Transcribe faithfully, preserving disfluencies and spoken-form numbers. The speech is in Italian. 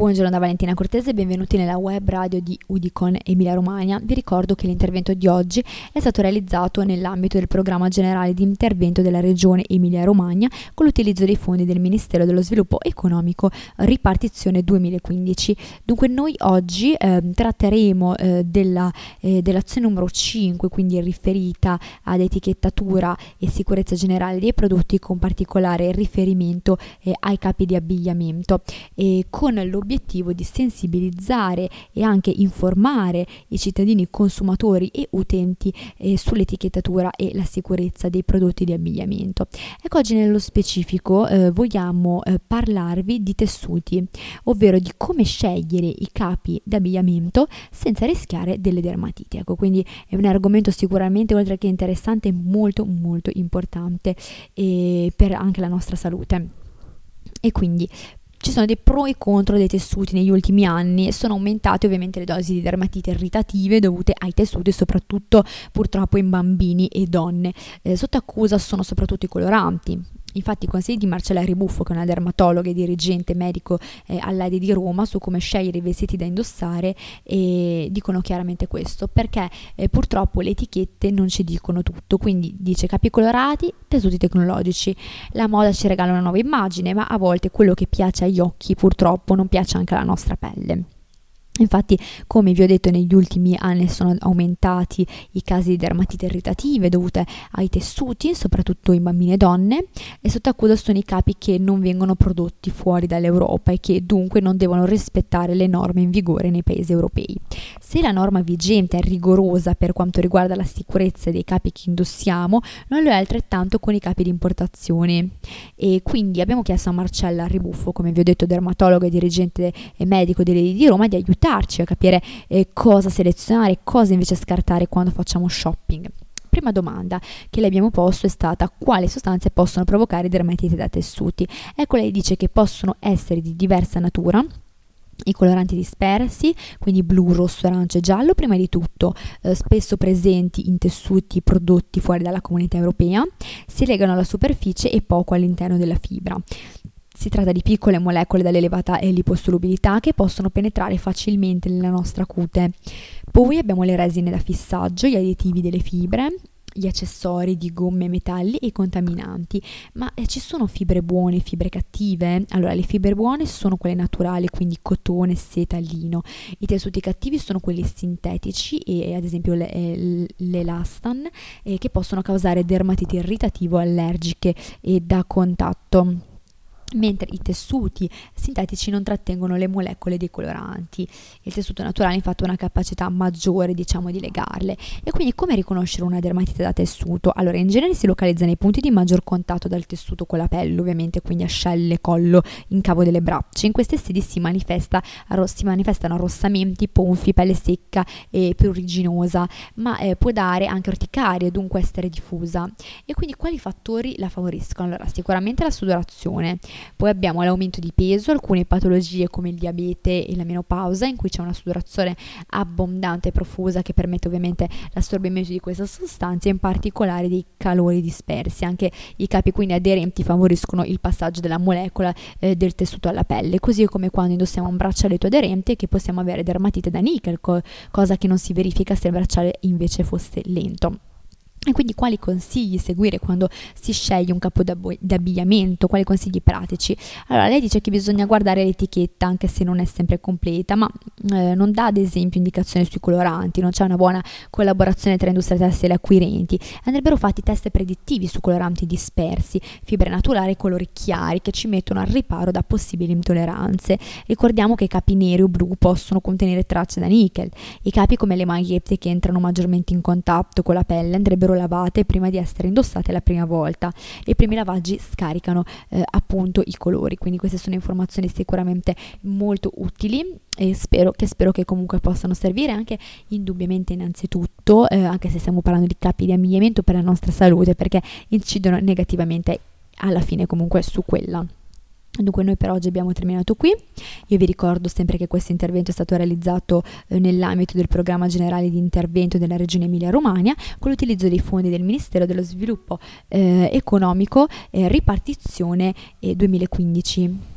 Buongiorno da Valentina Cortese e benvenuti nella web radio di Udicon Emilia Romagna. Vi ricordo che l'intervento di oggi è stato realizzato nell'ambito del programma generale di intervento della Regione Emilia Romagna con l'utilizzo dei fondi del Ministero dello Sviluppo Economico Ripartizione duemilaquindici. Dunque noi oggi eh, tratteremo eh, della, eh, dell'azione numero cinque, quindi riferita ad etichettatura e sicurezza generale dei prodotti, con particolare riferimento eh, ai capi di abbigliamento, e con l'obiettivo di sensibilizzare e anche informare i cittadini consumatori e utenti eh, sull'etichettatura e la sicurezza dei prodotti di abbigliamento. Ecco, oggi nello specifico eh, vogliamo eh, parlarvi di tessuti, ovvero di come scegliere i capi d'abbigliamento senza rischiare delle dermatiti. Ecco, quindi è un argomento sicuramente, oltre che interessante, molto molto importante eh, per anche la nostra salute. E quindi ci sono dei pro e contro dei tessuti negli ultimi anni e sono aumentate ovviamente le dosi di dermatite irritative dovute ai tessuti, soprattutto purtroppo in bambini e donne. Eh, sotto accusa sono soprattutto i coloranti. Infatti i consigli di Marcella Ribuffo, che è una dermatologa e dirigente medico eh, all'A D I di Roma, su come scegliere i vestiti da indossare, eh, dicono chiaramente questo, perché eh, purtroppo le etichette non ci dicono tutto. Quindi dice capi colorati, tessuti tecnologici. La moda ci regala una nuova immagine, ma a volte quello che piace agli occhi purtroppo non piace anche alla nostra pelle. Infatti, come vi ho detto, negli ultimi anni sono aumentati i casi di dermatite irritative dovute ai tessuti, soprattutto in bambini e donne, e sotto accusa sono i capi che non vengono prodotti fuori dall'Europa e che dunque non devono rispettare le norme in vigore nei paesi europei. Se la norma vigente è rigorosa per quanto riguarda la sicurezza dei capi che indossiamo, non lo è altrettanto con i capi di importazione. E quindi abbiamo chiesto a Marcella Ribuffo, come vi ho detto, dermatologa e dirigente e medico dell'A D I di Roma, di aiutarci a capire eh, cosa selezionare e cosa invece scartare quando facciamo shopping. Prima domanda che le abbiamo posto è stata: quali sostanze possono provocare dermatite da tessuti? Ecco, lei dice che possono essere di diversa natura. I coloranti dispersi, quindi blu, rosso, arancio e giallo, prima di tutto eh, spesso presenti in tessuti prodotti fuori dalla comunità europea, si legano alla superficie e poco all'interno della fibra. Si tratta di piccole molecole dall'elevata liposolubilità che possono penetrare facilmente nella nostra cute. Poi abbiamo le resine da fissaggio, gli additivi delle fibre, gli accessori di gomme, metalli e contaminanti. Ma eh, ci sono fibre buone e fibre cattive? Allora, le fibre buone sono quelle naturali, quindi cotone, seta, lino. I tessuti cattivi sono quelli sintetici e ad esempio le, eh, l'elastan, eh, che possono causare dermatiti irritativo, allergiche e da contatto. Mentre i tessuti sintetici non trattengono le molecole dei coloranti. Il tessuto naturale infatti ha una capacità maggiore, diciamo, di legarle. E quindi come riconoscere una dermatite da tessuto? Allora, in genere si localizza nei punti di maggior contatto dal tessuto con la pelle, ovviamente, quindi ascelle, collo, incavo delle braccia. In queste sedi si, manifesta, si manifestano arrossamenti, ponfi, pelle secca e pruriginosa, ma eh, può dare anche orticaria e dunque essere diffusa. E quindi quali fattori la favoriscono? Allora, sicuramente la sudorazione. Poi abbiamo l'aumento di peso, alcune patologie come il diabete e la menopausa, in cui c'è una sudorazione abbondante e profusa che permette ovviamente l'assorbimento di questa sostanza, in particolare dei calori dispersi. Anche i capi quindi aderenti favoriscono il passaggio della molecola eh, del tessuto alla pelle, così come quando indossiamo un braccialetto aderente, che possiamo avere dermatite da nickel, co- cosa che non si verifica se il bracciale invece fosse lento. E quindi quali consigli seguire quando si sceglie un capo d'abbigliamento? Quali consigli pratici? Allora, lei dice che bisogna guardare l'etichetta, anche se non è sempre completa, ma eh, non dà ad esempio indicazioni sui coloranti, non c'è una buona collaborazione tra industria tessile e acquirenti. Andrebbero fatti test predittivi su coloranti dispersi, fibre naturali e colori chiari che ci mettono al riparo da possibili intolleranze. Ricordiamo che i capi neri o blu possono contenere tracce da nickel. I capi come le magliette, che entrano maggiormente in contatto con la pelle, andrebbero lavate prima di essere indossate la prima volta. I primi lavaggi scaricano eh, appunto i colori. Quindi queste sono informazioni sicuramente molto utili e spero che, spero che comunque possano servire anche indubbiamente innanzitutto, eh, anche se stiamo parlando di capi di abbigliamento, per la nostra salute, perché incidono negativamente alla fine comunque su quella. Dunque noi per oggi abbiamo terminato qui. Io vi ricordo sempre che questo intervento è stato realizzato eh, nell'ambito del programma generale di intervento della Regione Emilia Romagna con l'utilizzo dei fondi del Ministero dello Sviluppo eh, Economico eh, Ripartizione eh, duemilaquindici.